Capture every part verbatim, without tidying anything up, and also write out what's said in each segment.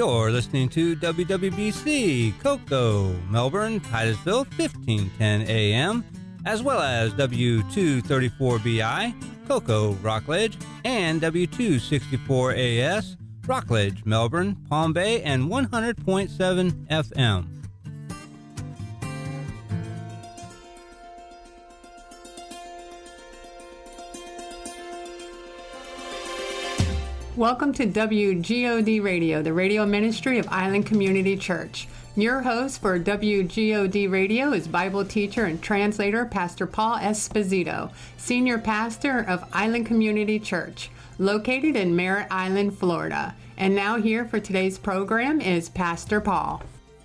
You're listening to W W B C, Cocoa, Melbourne, Titusville, fifteen ten A M, as well as W two thirty-four B I, Cocoa, Rockledge, and W two sixty-four A S, Rockledge, Melbourne, Palm Bay, and one hundred point seven F M. Welcome to W G O D Radio, the radio ministry of Island Community Church. Your host for W G O D Radio is Bible teacher and translator Pastor Paul Esposito, senior pastor of Island Community Church, located in Merritt Island, Florida. And now here for today's program is Pastor Paul.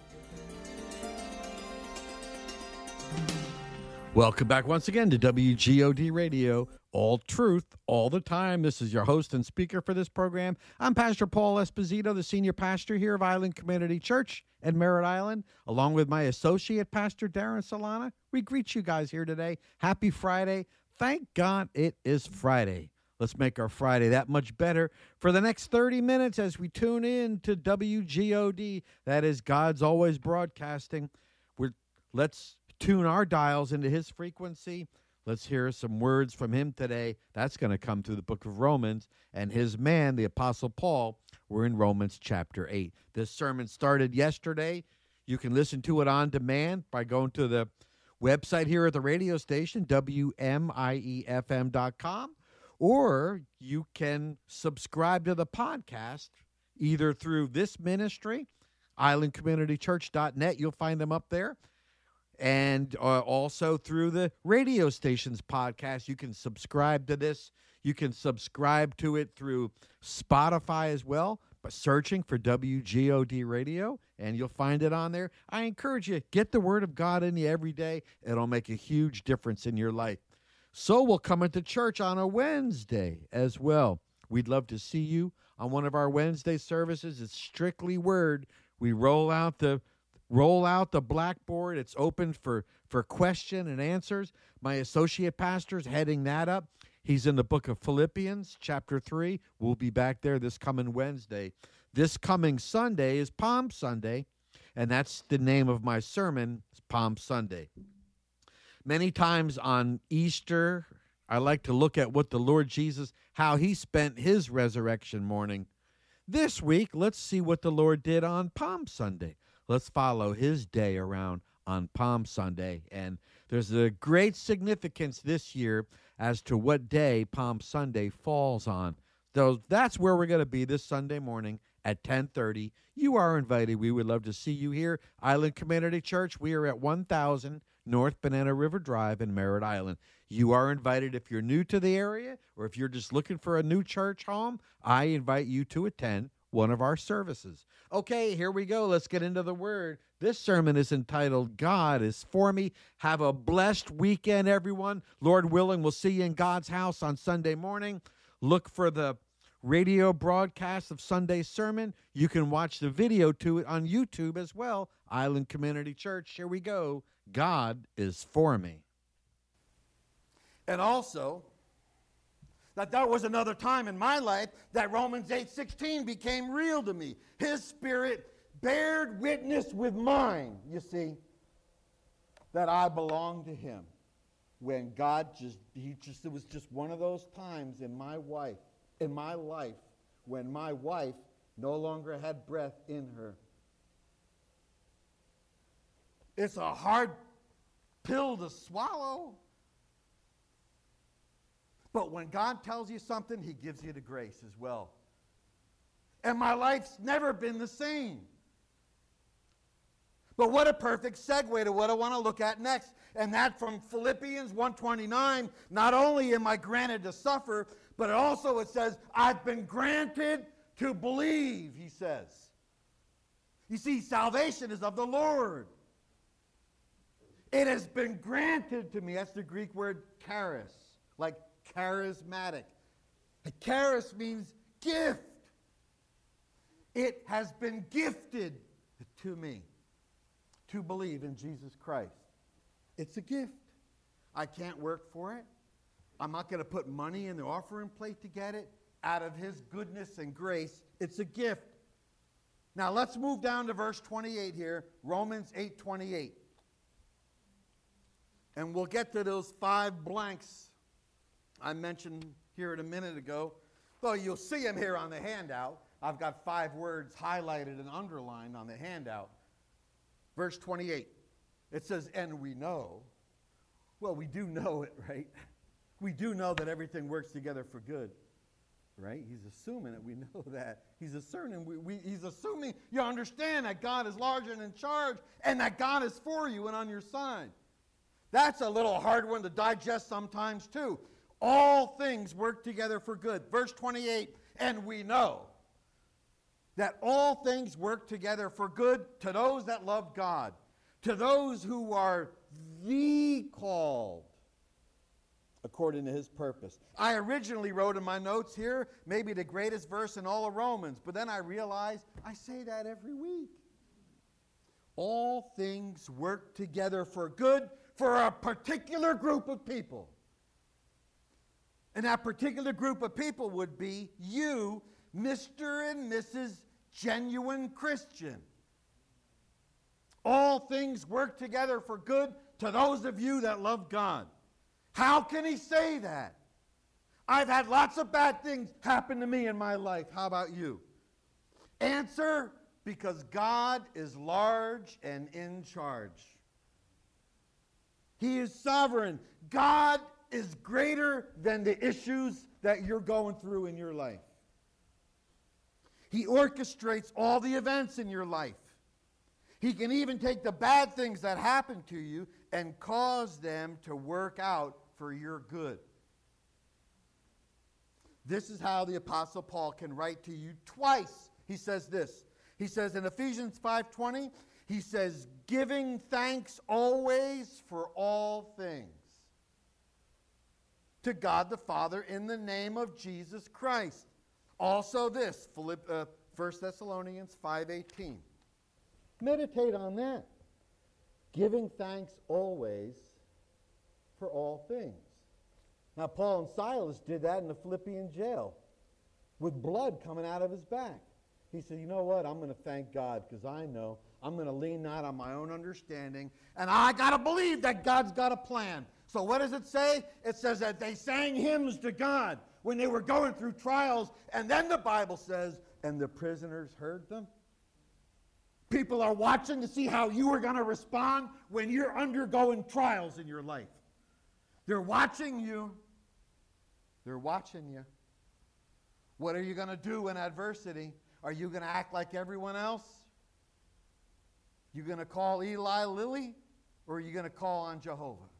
Welcome back once again to W G O D Radio, all truth, all the time. This is your host and speaker for this program. I'm Pastor Paul Esposito, the senior pastor here of Island Community Church at Merritt Island, along with my associate pastor, Darren Solana. We greet you guys here today. Happy Friday. Thank God it is Friday. Let's make our Friday that much better for the next thirty minutes as we tune in to W G O D. That is God's Always Broadcasting. We're, let's tune our dials into his frequency. Let's hear some words from him today. That's going to come through the book of Romans. And his man, the Apostle Paul, we're in Romans chapter eight. This sermon started yesterday. You can listen to it on demand by going to the website here at the radio station, W M I E F M dot com, or you can subscribe to the podcast either through this ministry, island community church dot net. You'll find them up there. And uh, also through the radio station's podcast. You can subscribe to this. You can subscribe to it through Spotify as well, by searching for W G O D Radio, and you'll find it on there. I encourage you, get the Word of God in you every day. It'll make a huge difference in your life. So we'll come into church on a Wednesday as well. We'd love to see you on one of our Wednesday services. It's strictly Word. We roll out the Roll out the blackboard. It's open for, for question and answers. My associate pastor's heading that up. He's in the book of Philippians, chapter three. We'll be back there this coming Wednesday. This coming Sunday is Palm Sunday, and that's the name of my sermon, Palm Sunday. Many times on Easter, I like to look at what the Lord Jesus, how he spent his resurrection morning. This week, let's see what the Lord did on Palm Sunday. Let's follow his day around on Palm Sunday. And there's a great significance this year as to what day Palm Sunday falls on. So that's where we're going to be this Sunday morning at ten thirty. You are invited. We would love to see you here. Island Community Church, we are at one thousand North Banana River Drive in Merritt Island. You are invited if you're new to the area or if you're just looking for a new church home. I invite you to attend one of our services. Okay, here we go. Let's get into the word. This sermon is entitled, God is For Me. Have a blessed weekend, everyone. Lord willing, we'll see you in God's house on Sunday morning. Look for the radio broadcast of Sunday's sermon. You can watch the video to it on YouTube as well. Island Community Church, here we go. God is for me. And also, that there was another time in my life that Romans eight sixteen became real to me. His Spirit bared witness with mine, you see, that I belong to him. When God just, he just, it was just one of those times in my wife, in my life, when my wife no longer had breath in her. It's a hard pill to swallow. But when God tells you something, he gives you the grace as well. And my life's never been the same. But what a perfect segue to what I want to look at next. And that from Philippians one twenty-nine, not only am I granted to suffer, but also it says, I've been granted to believe, he says. You see, salvation is of the Lord. It has been granted to me. That's the Greek word charis, like charismatic. A charis means gift. It has been gifted to me to believe in Jesus Christ. It's a gift. I can't work for it. I'm not going to put money in the offering plate to get it. Out of his goodness and grace, it's a gift. Now let's move down to verse twenty-eight here, Romans eight twenty-eight. And we'll get to those five blanks I mentioned here a minute ago. Though you'll see them here on the handout. I've got five words highlighted and underlined on the handout. Verse twenty-eight. It says, and we know. Well, we do know it, right? We do know that everything works together for good. Right? He's assuming that we know that. He's assuming we, we, he's assuming you understand that God is large and in charge and that God is for you and on your side. That's a little hard one to digest sometimes too. All things work together for good. Verse twenty-eight, and we know that all things work together for good to those that love God, to those who are the called according to his purpose. I originally wrote in my notes here, maybe the greatest verse in all of Romans, but then I realized I say that every week. All things work together for good for a particular group of people. And that particular group of people would be you, Mister and Missus Genuine Christian. All things work together for good to those of you that love God. How can he say that? I've had lots of bad things happen to me in my life. How about you? Answer, because God is large and in charge. He is sovereign. God is greater than the issues that you're going through in your life. He orchestrates all the events in your life. He can even take the bad things that happen to you and cause them to work out for your good. This is how the Apostle Paul can write to you twice. He says this. He says in Ephesians five twenty, he says, giving thanks always for all things to God the Father in the name of Jesus Christ. Also this, Philipp, uh, First Thessalonians five eighteen. Meditate on that. Giving thanks always for all things. Now, Paul and Silas did that in the Philippian jail with blood coming out of his back. He said, you know what? I'm going to thank God because I know I'm going to lean not on my own understanding, and I got to believe that God's got a plan. So what does it say? It says that they sang hymns to God when they were going through trials, and then the Bible says, and the prisoners heard them. People are watching to see how you are going to respond when you're undergoing trials in your life. They're watching you. They're watching you. What are you going to do in adversity? Are you going to act like everyone else? You going to call Eli Lilly, or are you going to call on Jehovah?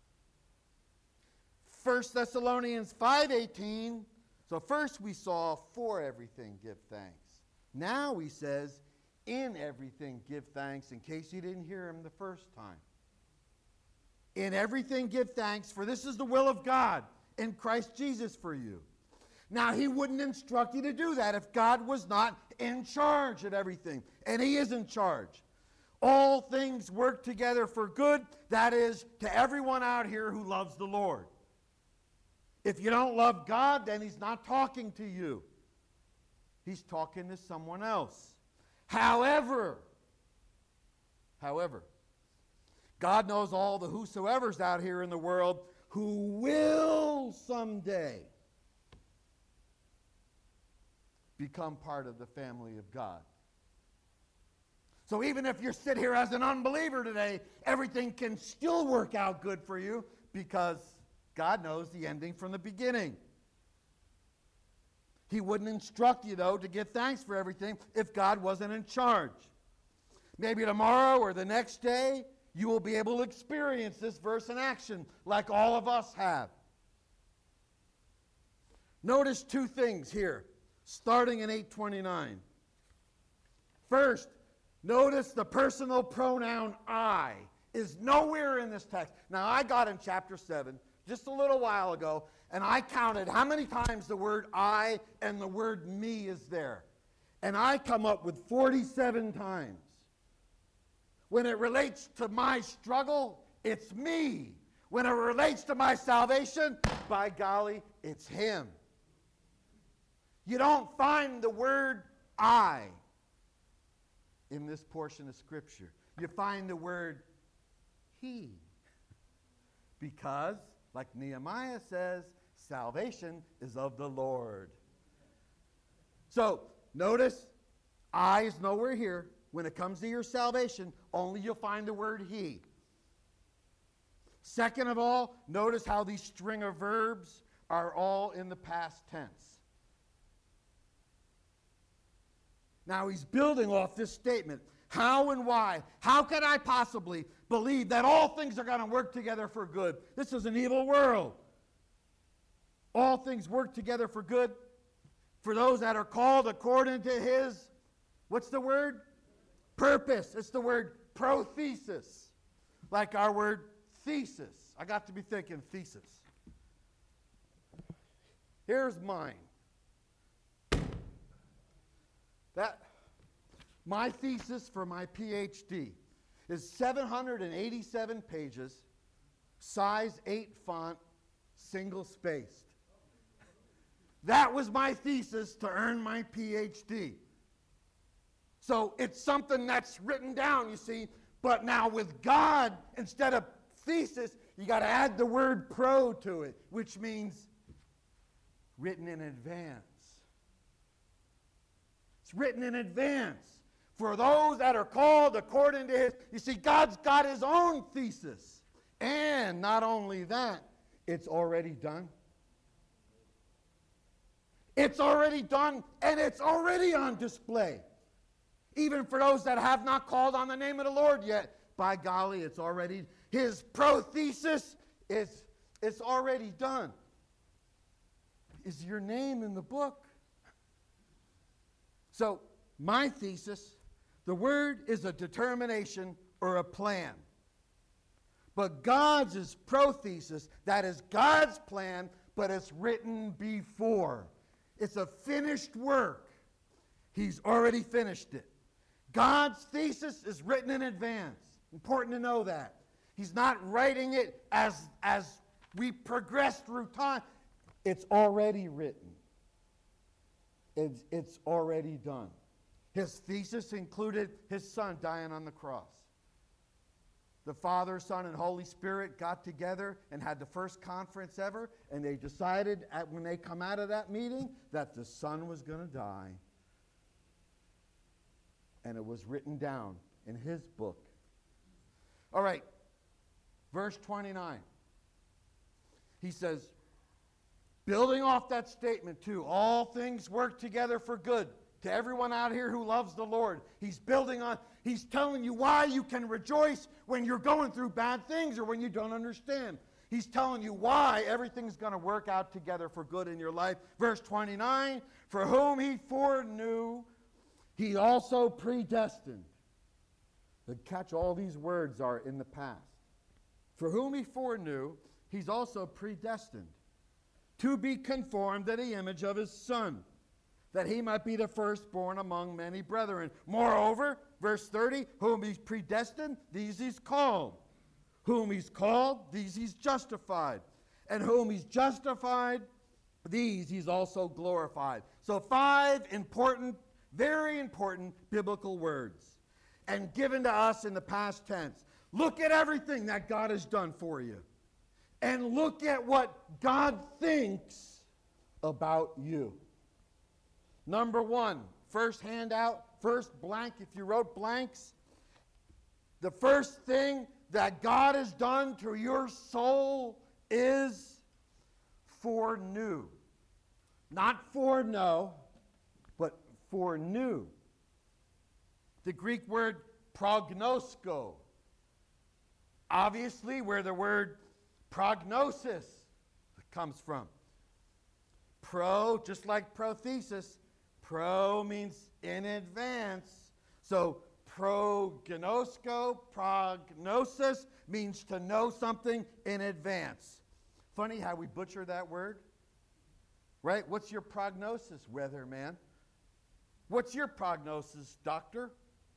First Thessalonians five eighteen. So first we saw for everything give thanks. Now he says in everything give thanks, in case you didn't hear him the first time. In everything give thanks, for this is the will of God in Christ Jesus for you. Now, he wouldn't instruct you to do that if God was not in charge of everything. And he is in charge. All things work together for good. That is, to everyone out here who loves the Lord. If you don't love God, then he's not talking to you. He's talking to someone else. However, however, God knows all the whosoever's out here in the world who will someday become part of the family of God. So even if you sit here as an unbeliever today, everything can still work out good for you because God knows the ending from the beginning. He wouldn't instruct you, though, to give thanks for everything if God wasn't in charge. Maybe tomorrow or the next day, you will be able to experience this verse in action like all of us have. Notice two things here, starting in eight twenty-nine. First, notice the personal pronoun I is nowhere in this text. Now, I got in chapter seven just a little while ago, and I counted how many times the word I and the word me is there. And I come up with forty-seven times. When it relates to my struggle, it's me. When it relates to my salvation, by golly, it's him. You don't find the word I in this portion of Scripture. You find the word he. Because, like Nehemiah says, salvation is of the Lord. So, notice, I is nowhere here. When it comes to your salvation, only you'll find the word he. Second of all, notice how these string of verbs are all in the past tense. Now he's building off this statement. How and why? How can I possibly believe that all things are going to work together for good? This is an evil world. All things work together for good for those that are called according to his, what's the word? Purpose. It's the word prothesis. Like our word thesis. I got to be thinking thesis. Here's mine. That my thesis for my P H D is seven hundred eighty-seven pages, size eight font, single spaced. That was my thesis to earn my P H D. So it's something that's written down, you see, but now with God, instead of thesis, you got to add the word pro to it, which means written in advance. It's written in advance for those that are called according to his. You see, God's got his own thesis. And not only that, it's already done. It's already done, and it's already on display. Even for those that have not called on the name of the Lord yet, by golly, it's already, his prothesis is it's already done. Is your name in the book? So, my thesis, the word is a determination or a plan. But God's is prothesis, that is God's plan, but it's written before. It's a finished work. He's already finished it. God's thesis is written in advance. Important to know that. He's not writing it as, as we progress through time. It's already written. It's, it's already done. His thesis included his son dying on the cross. The Father, Son, and Holy Spirit got together and had the first conference ever, and they decided at, when they come out of that meeting that the Son was going to die. And it was written down in his book. All right, verse twenty-nine. He says, building off that statement too, all things work together for good to everyone out here who loves the Lord. He's building on, he's telling you why you can rejoice when you're going through bad things or when you don't understand. He's telling you why everything's going to work out together for good in your life. Verse twenty-nine, for whom he foreknew, he also predestined. The catch, all these words are in the past. For whom he foreknew, he's also predestined to be conformed to the image of his Son, that he might be the firstborn among many brethren. Moreover, verse thirty, whom he's predestined, these he's called. Whom he's called, these he's justified. And whom he's justified, these he's also glorified. So five important, very important biblical words. And given to us in the past tense. Look at everything that God has done for you. And look at what God thinks about you. Number one, first handout, first blank, if you wrote blanks, the first thing that God has done to your soul is foreknew. Not foreknow, but foreknew. The Greek word prognosko. Obviously, where the word prognosis comes from. Pro, just like prothesis, pro means in advance. So prognosko, prognosis, means to know something in advance. Funny how we butcher that word. Right? What's your prognosis, weatherman? What's your prognosis, doctor?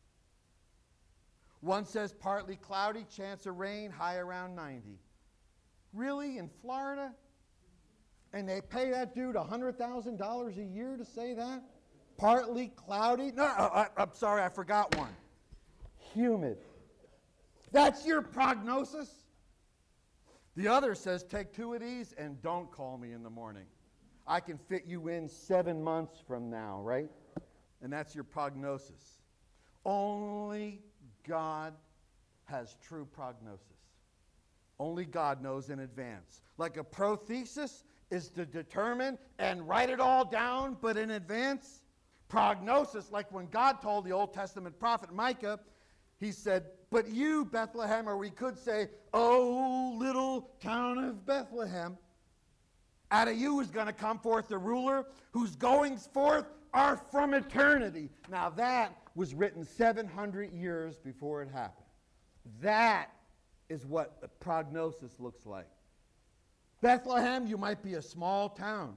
One says partly cloudy, chance of rain, high around ninety. Really? In Florida? And they pay that dude one hundred thousand dollars a year to say that? partly cloudy. No, I, I'm sorry, I forgot one. Humid. That's your prognosis. The other says, take two of these and don't call me in the morning. I can fit you in seven months from now, right? And that's your prognosis. Only God has true prognosis. Only God knows in advance. Like a prothesis is to determine and write it all down, but in advance. Prognosis, like when God told the Old Testament prophet Micah, he said, but you, Bethlehem, or we could say, oh, little town of Bethlehem, out of you is going to come forth a ruler whose goings forth are from eternity. Now that was written seven hundred years before it happened. That is what the prognosis looks like. Bethlehem, you might be a small town,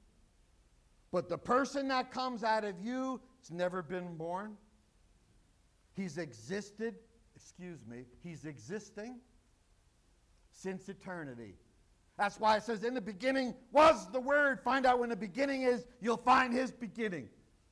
but the person that comes out of you has never been born. He's existed, excuse me, he's existing since eternity. That's why it says in the beginning was the Word. Find out when the beginning is, you'll find his beginning.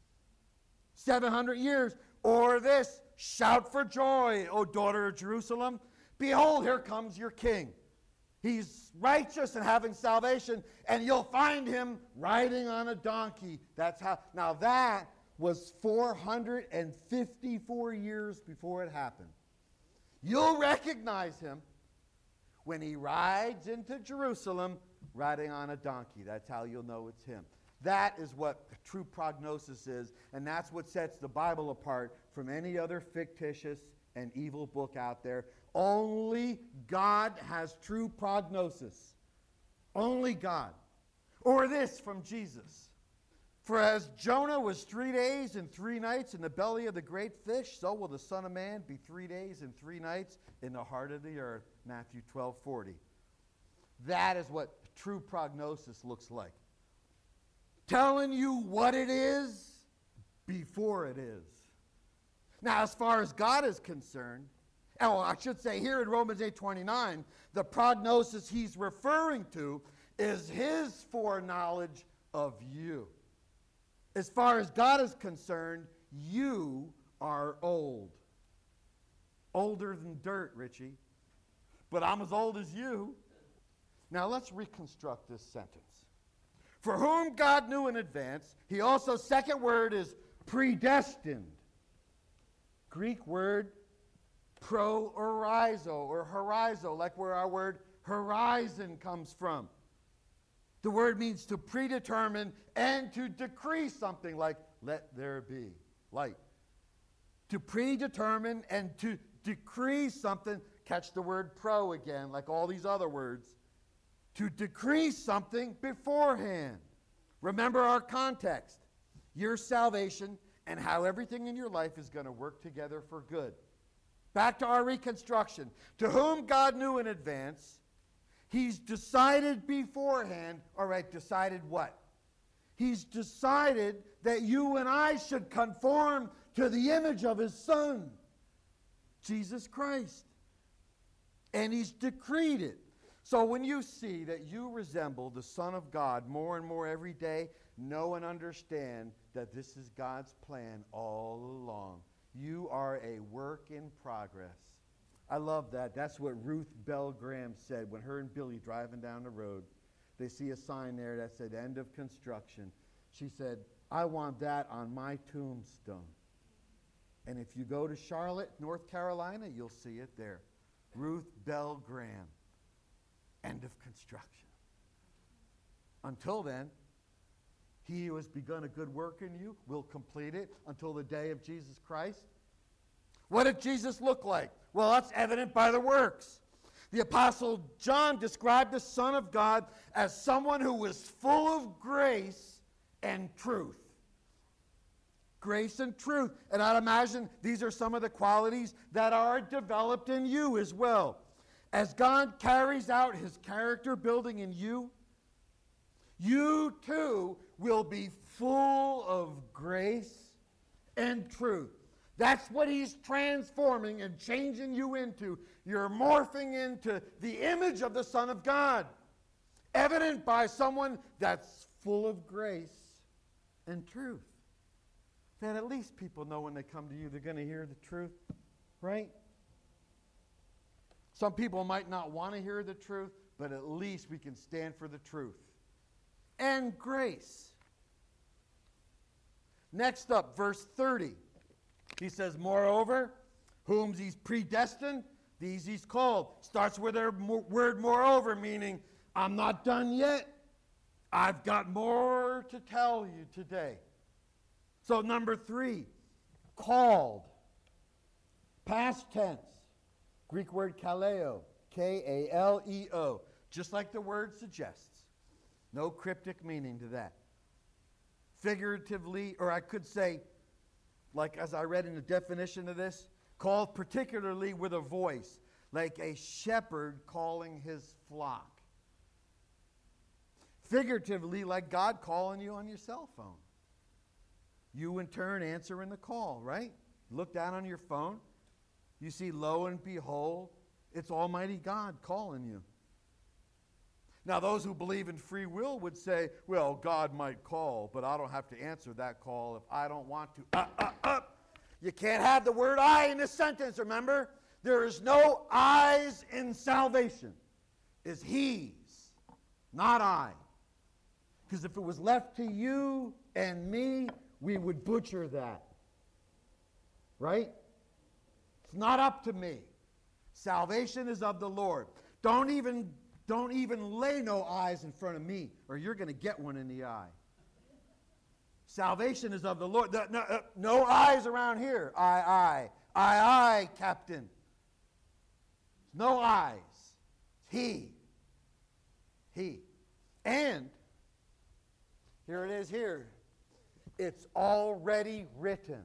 seven hundred years. Or this, shout for joy, O daughter of Jerusalem. Behold, here comes your king. He's righteous and having salvation, and you'll find him riding on a donkey. That's how. Now that was four hundred fifty-four years before it happened. You'll recognize him when he rides into Jerusalem riding on a donkey. That's how you'll know it's him. That is what true prognosis is, and that's what sets the Bible apart from any other fictitious and evil book out there. Only God has true prognosis. Only God. Or this from Jesus. For as Jonah was three days and three nights in the belly of the great fish, so will the Son of Man be three days and three nights in the heart of the earth. Matthew twelve forty. That is what true prognosis looks like. Telling you what it is before it is. Now, as far as God is concerned, oh, I should say here in Romans eight twenty-nine, the prognosis he's referring to is his foreknowledge of you. As far as God is concerned, you are old. Older than dirt, Richie. But I'm as old as you. Now let's reconstruct this sentence. For whom God knew in advance, he also, second word is predestined. Greek word pro-orizo or horizo, like where our word horizon comes from. The word means to predetermine and to decree something, like let there be light. To predetermine and to decree something, catch the word pro again, like all these other words. To decree something beforehand. Remember our context. Your salvation and how everything in your life is going to work together for good. Back to our reconstruction. To whom God knew in advance, he's decided beforehand. All right, decided what? He's decided that you and I should conform to the image of his Son, Jesus Christ. And he's decreed it. So when you see that you resemble the Son of God more and more every day, know and understand that this is God's plan all along. You are a work in progress. I love that. That's what Ruth Bell Graham said when her and Billy driving down the road. They see a sign there that said end of construction. She said, I want that on my tombstone. And if you go to Charlotte, North Carolina, you'll see it there. Ruth Bell Graham. End of construction. Until then, he who has begun a good work in you will complete it until the day of Jesus Christ. What did Jesus look like? Well, that's evident by the works. The Apostle John described the Son of God as someone who was full of grace and truth. Grace and truth. And I'd imagine these are some of the qualities that are developed in you as well. As God carries out his character building in you, you too will be full of grace and truth. That's what he's transforming and changing you into. You're morphing into the image of the Son of God, evident by someone that's full of grace and truth. that at least people know when they come to you they're going to hear the truth, right? Some people might not want to hear the truth, but at least we can stand for the truth. And grace. Next up, verse thirty. He says, moreover, whom he's predestined, these he's called. Starts with their word moreover, meaning, I'm not done yet. I've got more to tell you today. So number three, called. Past tense. Greek word kaleo. K A L E O. Just like the word suggests. No cryptic meaning to that. Figuratively, or I could say, like as I read in the definition of this, called particularly with a voice, like a shepherd calling his flock. Figuratively, like God calling you on your cell phone. You in turn answering the call, right? Look down on your phone. You see, lo and behold, it's Almighty God calling you. Now, those who believe in free will would say, well, God might call, but I don't have to answer that call if I don't want to. Uh, uh, uh. You can't have the word I in this sentence, remember? There is no I's in salvation. It's he's, not I. Because if it was left to you and me, we would butcher that. Right? It's not up to me. Salvation is of the Lord. Don't even, don't even lay no eyes in front of me, or you're going to get one in the eye. Salvation is of the Lord. No, no, uh, no eyes around here. I, I. I, I, Captain. No eyes. He. He. And, here it is here. It's already written.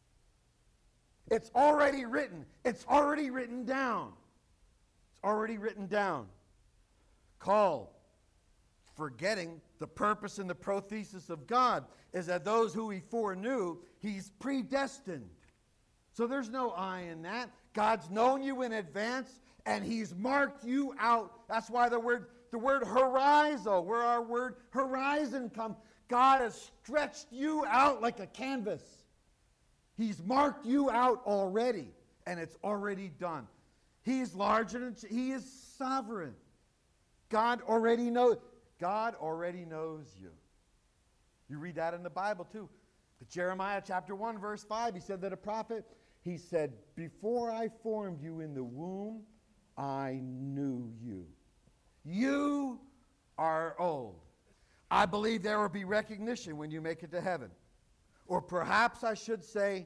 It's already written. It's already written down. It's already written down. Called. Forgetting the purpose and the prothesis of God is that those who he foreknew, he's predestined. So there's no I in that. God's known you in advance, and he's marked you out. That's why the word the word horizo, where our word horizon comes, God has stretched you out like a canvas. He's marked you out already, and it's already done. He's larger than, he is sovereign. God already knows. God already knows you. You read that in the Bible too. But Jeremiah chapter one, verse five, he said that a prophet, he said, before I formed you in the womb, I knew you. You are old. I believe there will be recognition when you make it to heaven. Or perhaps I should say,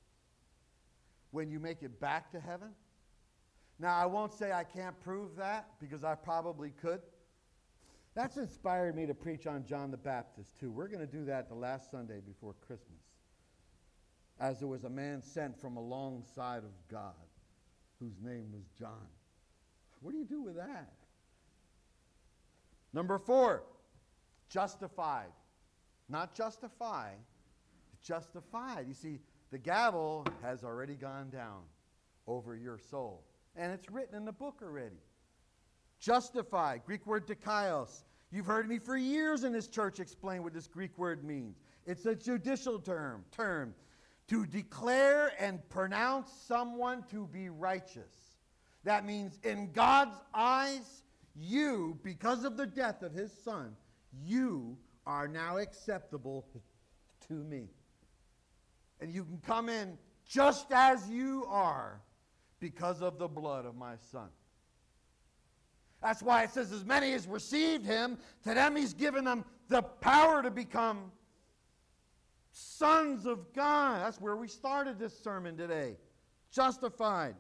when you make it back to heaven. Now, I won't say I can't prove that, because I probably could. That's inspired me to preach on John the Baptist, too. We're going to do that the last Sunday before Christmas. As there was a man sent from alongside of God, whose name was John. What do you do with that? Number four, justified. Not justify, justified. You see, the gavel has already gone down over your soul. And it's written in the book already. Justified, Greek word dikaios. You've heard me for years in this church explain what this Greek word means. It's a judicial term, term to declare and pronounce someone to be righteous. That means in God's eyes, you, because of the death of his son, you are now acceptable to me. And you can come in just as you are because of the blood of my son. That's why it says, as many as received him, to them he's given them the power to become sons of God. That's where we started this sermon today. Justified.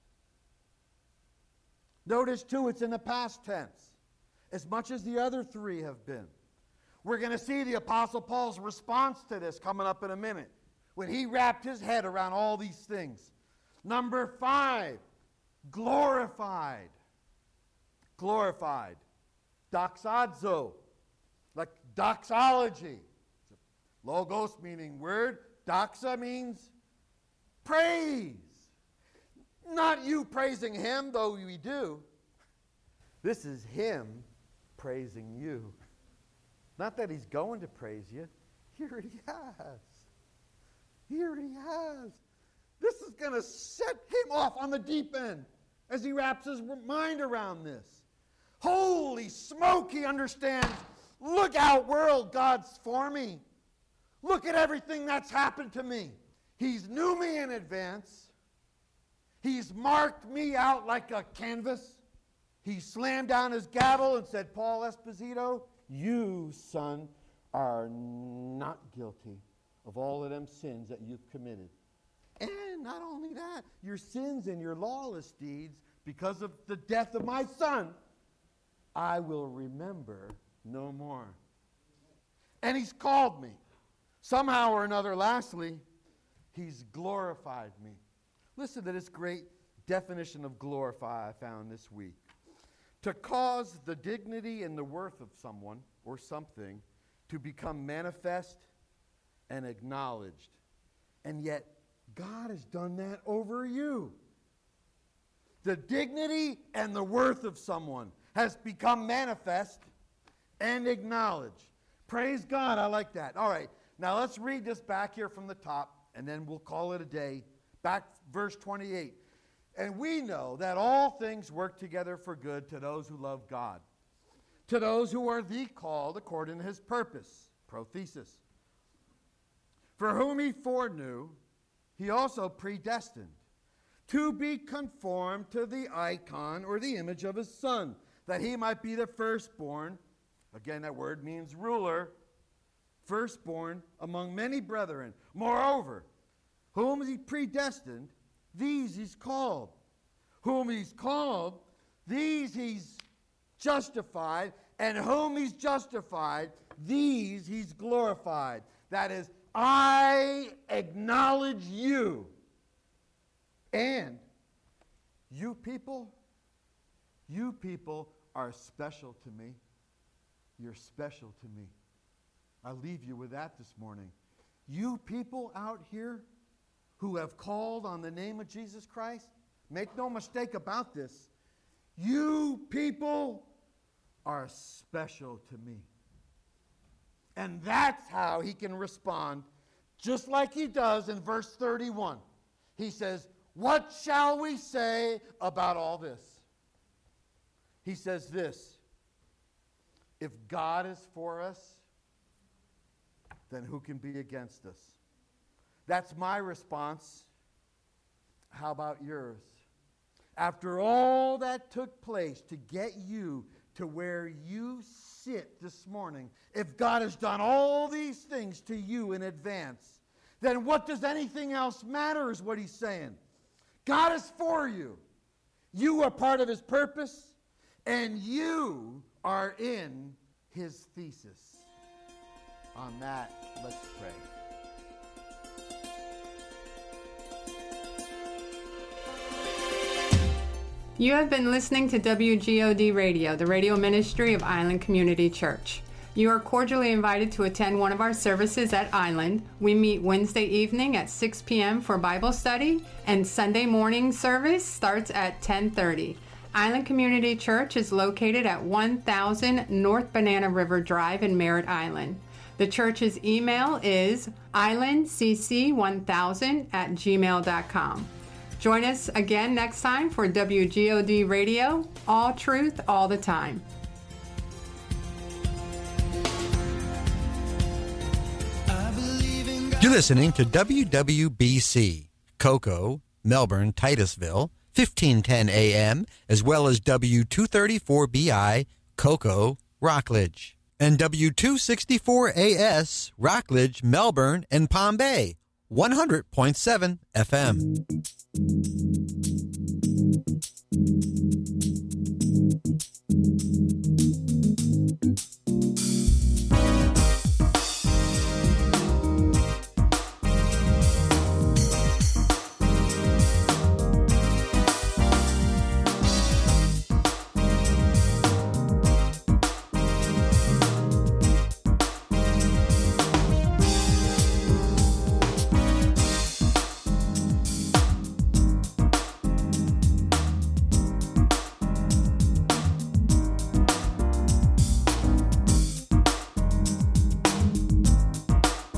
Notice, too, it's in the past tense, as much as the other three have been. We're going to see the Apostle Paul's response to this coming up in a minute, when he wrapped his head around all these things. Number five, glorified. Glorified. Doxazo, like doxology. Logos meaning word. Doxa means praise. Not you praising him, though we do. This is him praising you. Not that he's going to praise you. He already has. Here he has. This is going to set him off on the deep end as he wraps his mind around this. Holy smoke, he understands. Look out, world, God's for me. Look at everything that's happened to me. He's knew me in advance. He's marked me out like a canvas. He slammed down his gavel and said, Paul Esposito, you, son, are not guilty of all of them sins that you've committed. And not only that, your sins and your lawless deeds, because of the death of my son, I will remember no more. And he's called me. Somehow or another, lastly, he's glorified me. Listen to this great definition of glorify I found this week. To cause the dignity and the worth of someone or something to become manifest and acknowledged. And yet, God has done that over you. The dignity and the worth of someone has become manifest and acknowledged. Praise God, I like that. All right, now let's read this back here from the top, and then we'll call it a day. Back verse twenty-eight. And we know that all things work together for good to those who love God, to those who are the called according to his purpose, prothesis. For whom he foreknew, he also predestined to be conformed to the icon or the image of his Son, that he might be the firstborn. Again, that word means ruler. Firstborn among many brethren. Moreover, whom he predestined, these he's called. Whom he's called, these he's justified. And whom he's justified, these he's glorified. That is, I acknowledge you. And you people, you people are special to me. You're special to me. I leave you with that this morning. You people out here who have called on the name of Jesus Christ, make no mistake about this, you people are special to me. And that's how he can respond, just like he does in verse thirty-one. He says, what shall we say about all this? He says this, if God is for us, then who can be against us? That's my response. How about yours? After all that took place to get you to where you sit this morning, if God has done all these things to you in advance, then what does anything else matter is what he's saying. God is for you. You are part of his purpose, and you are in his thesis. On that, let's pray. You have been listening to W G O D Radio, the radio ministry of Island Community Church. You are cordially invited to attend one of our services at Island. We meet Wednesday evening at six p.m. for Bible study, and Sunday morning service starts at ten thirty. Island Community Church is located at one thousand North Banana River Drive in Merritt Island. The church's email is island c c one thousand at gmail dot com. Join us again next time for W G O D Radio, all truth, all the time. You're listening to W W B C, Cocoa, Melbourne, Titusville, fifteen ten A M, as well as W two thirty-four B I, Cocoa, Rockledge, and W two sixty-four A S, Rockledge, Melbourne, and Palm Bay, one hundred point seven F M.